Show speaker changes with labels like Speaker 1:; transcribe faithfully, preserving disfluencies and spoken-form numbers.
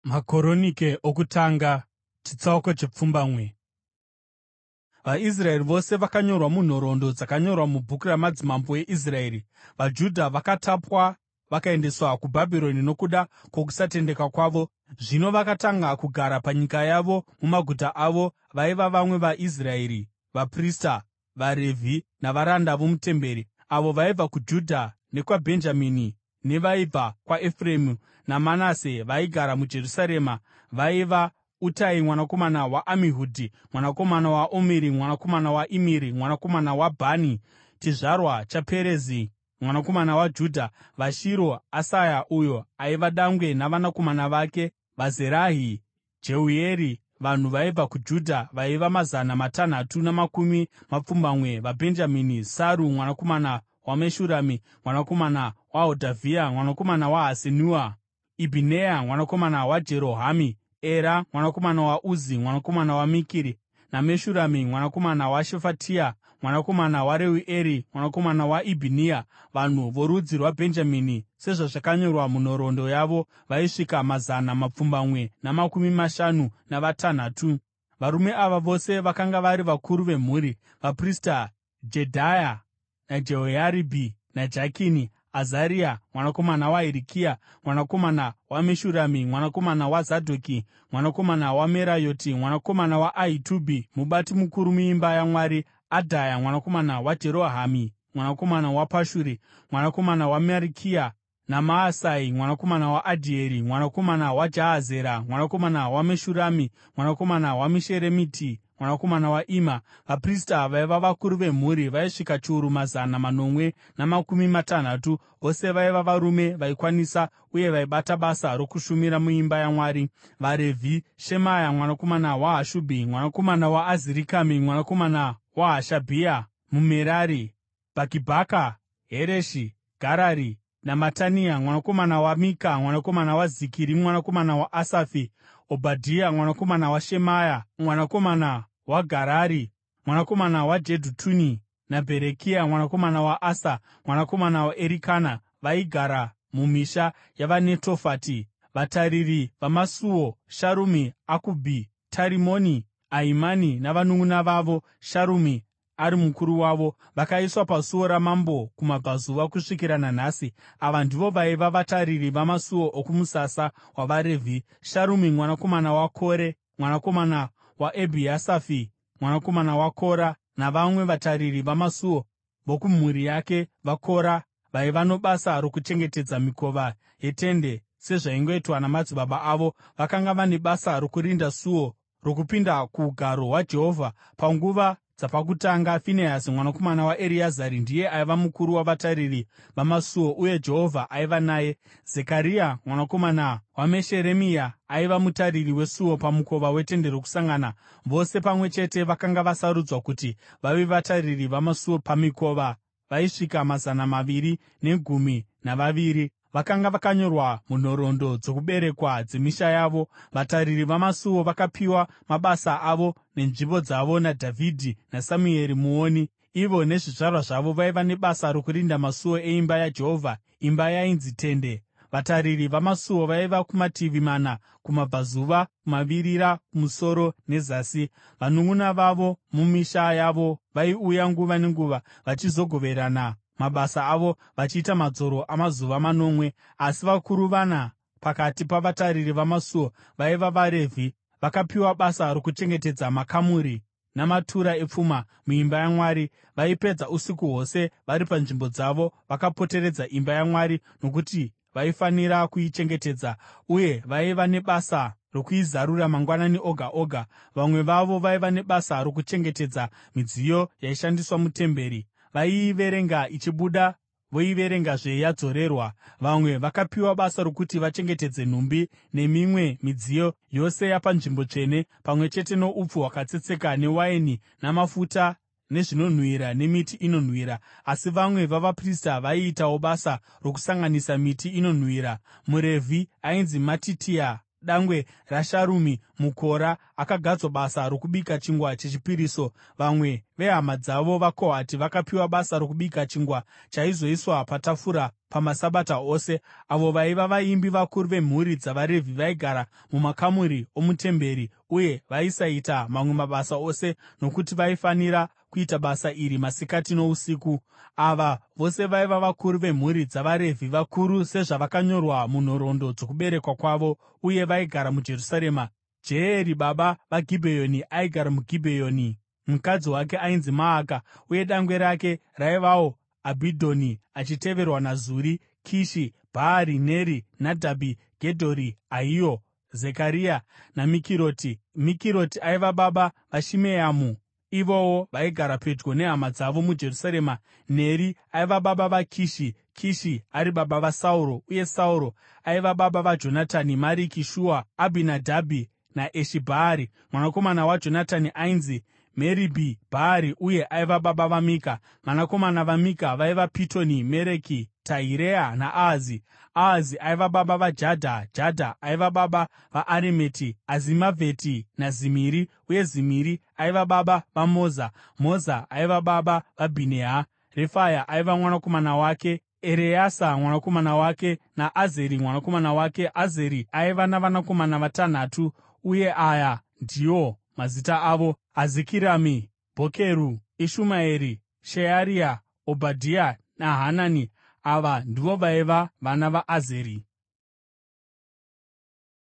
Speaker 1: Makoronike okutanga, chitsauko chepfumbamwe. VaIsraeri vose vakanyorwa munhoroondo dzakanyorwa mubhuku ramadzimambo eIsraeri. VaJudha vakatapwa vakaendeswa kuBhabhironi nokuda kwokusatendeka kwavo. Zvino vakatanga kugara panyika yavo mumaguta avo. Vaiva vamwe vaIsraeri, vaprista, vaRevhi navaranda vomutemberi, avo vaibva kuJudha nekwaBhenjamini nevaibva kwaEfuremu naManase vaigara muJerusarema vaiva: Utai mwanakomana waAmihudhi, mwanakomana waOmuri, mwanakomana waImiri, mwanakomana waBhani, chizvarwa chaPerezi mwanakomana waJudha; vaShiro, Asaya uyo aiva dangwe navanakomana vake, vaZerahi, Jeueri; vanhu vaibva kuJudha vaiva mazana matanhatu namakumi mapfumbamwe; vaBhenjamini, Saru mwanakomana waMeshurami, mwanakomana waHodhavhia, mwanakomana waHasenua; Ibhineya mwanakomana waJerohamu; Era mwanakomana waUzi, mwanakomana waMikiri; naMeshurami mwanakomana waShefatia, mwanakomana waReueri, mwanakomana waIbhinia. Vanhu vorudzi rwaBhenjamini, sezvazvakanyorwa munhoroondo yavo, vaisvika mazana mapfumbamwe namakumi mashanu navatanhatu. Varume ava vose vakanga vari vakuru vemhuri: vaprista Jedhaya naJehoyaribhi naJakini; Azaria mwanakomana waHirikia, mwanakomana waMeshurami, mwanakomana waZadhoki, mwanakomana waMerayoti, mwanakomana waAhitubhi, mubati mukuru muimba yaMwari; Adhaya mwanakomana waJerohamu, mwanakomana waPashuri, mwanakomana waMarikia; naMaasai mwanakomana waAdhieri, mwanakomana waJahazera, mwanakomana waMeshurami, mwanakomana waMeshiremiti, mwanakomana waIma. Vaprista vaiva vakuru vemhuri vaisvika chiuru mazana manomwe namakumi matanhatu. Vose vaiva varume vaikwanisa uye vaibata basa rokushumira muimba yaMwari. VaRevhi: Shemaya mwanakomana waHashubhi, mwanakomana waAzirikami, mwanakomana waHashabhia muMerari; Bhakibhaka, Hereshi, Garari naMatania mwanakomana waMika, mwanakomana waZikiri, mwanakomana waAsafi; Obhadhia mwanakomana waShemaya, mwanakomana waGarari, mwanakomana waJedhutuni; naBherekia mwanakomana waAsa, mwanakomana waErikana. Vaigara mumisha yavaNetofati. Vatariri vamasuo: Sharumi, Akubhi, Tarimoni, Ahimani navanun'una vavo, Sharumi ari mukuru wavo, vakaiswa pasuo ramambo kumabvazuva kusvikira nanhasi. Ava ndivo vaiva vatariri vamasuo okumusasa wavaRevhi: Sharumi mwanakomana waKore, mwanakomana waEbhiasafi, mwanakomana waKora; navamwe vatariri vamasuo vokumhuri yake vaKora, vaiva nobasa rokuchengetedza mikova yeTende sezvaingoitwa namadzibaba avo. Vakanga vane basa rokurinda suo rokupinda kuugaro hwaJehovha. Panguva dzapakutanga, Finehasi mwanakomana waEreazari ndiye aiva mukuru wavatariri vamasuo, uye Jehovha aiva naye. Zekaria mwanakomana waMesheremia aiva mutariri wesuo pamukova weTende Rokusangana. Vose pamwe chete vakanga vasarudzwa kuti vave vatariri vamasuo pamikova vaisvika mazana maviri negumi navaviri. Vakanga vakanyorwa munhoroondo dzokuberekwa dzemisha yavo. Vatariri vamasuo vakapiwa mabasa avo nenzvimbo dzavo naDhavhidhi naSamueri muoni. Ivo nezvizvarwa zvavo vaiva nebasa rokurinda masuo eimba yaJehovha, imba yainzi Tende. Vatariri vamasuo vaiva kumativi mana: kumabvazuva, kumavirira, kumusoro nezasi. Vanun'una vavo mumisha yavo vaiuya nguva nenguva vachizogoverana mabasa avo, vachiita madzoro amazuva manomwe. Asi vakuru vana pakati pavatariri vamasuo vaiva vaRevhi. Vakapiwa basa rokuchengetedza makamuri namatura epfuma muimba yaMwari. Vaipedza usiku hwose vari panzvimbo dzavo vakapoteredza imba yaMwari, nokuti vaifanira kuichengetedza, uye vaiva nebasa rokuizarura mangwanani oga oga. Vamwe vavo vaiva nebasa rokuchengetedza midziyo yaishandiswa mutemberi. Vaiiverenga ichibuda voiverengazve yadzorerwa. Vamwe vakapiwa basa rokuti vachengetedze nhumbi nemimwe midziyo yose yapanzvimbo tsvene, pamwe chete noupfu hwakatsetseka newaini namafuta nezvinonhuhwira nemiti inonhuhwira. Asi vamwe vavaprista vaiitawo basa rokusanganisa miti inonhuhwira. MuRevhi ainzi Matitia, dangwe raSharumi muKora, akagadzwa basa rokubika chingwa chechipiriso. Vamwe vehama dzavo vaKohati vakapiwa basa rokubika chingwa chaizoiswa patafura pamaSabata ose. Avo vaiva vaimbi, vakuru vemhuri dzavaRevhi, vaigara mumakamuri omutemberi uye vaisaita mamwe mabasa ose, nokuti vaifanira kuita basa iri masikati nousiku. Ava vose vaiva vakuru vemhuri dzavaRevhi, vakuru sezvavakanyorwa munhoroondo dzokuberekwa kwavo, uye vaigara muJerusarema. Jeyeri baba vaGibheoni aigara muGibheoni. Mukadzi wake ainzi Maaka, uye dangwe rake raivawo Abhidhoni, achiteverwa naZuri, Kishi, Bhaari, Neri, Nadhabhi, Gedhori, Ahio, Zekaria naMikiroti. Mikiroti aiva baba vaShimeamu, ivowo vaigara pedyo nehama dzavo muJerusarema. Neri aiva baba vaKishi, Kishi ari baba vaSauro, uye Sauro aiva baba vaJonatani, Mariki-Shua, Abhinadhabhi naEshi-Bhaari. Mwanakomana waJonatani ainzi Meribhi-Bhaari uye aiva baba vaMika. Vanakomana vaMika vaiva Pitoni, Mereki, Tahirea naAhazi. Ahazi aiva baba vaJadha, Jadha aiva baba vaAremeti, Azimavheti naZimiri, uye Zimiri aiva baba vaMoza. Moza aiva baba vaBhineha. Refaya aiva mwanakomana wake, Ereasa mwanakomana wake naAzeri mwanakomana wake. Azeri aiva navanakomana vatanhatu, uye aya ndiwo mazita avo: Azikirami, Bhokeru, Ishumaeri, Shearia, Obhadhia naHanani. Ava ndivo vaiva vana vaAzeri.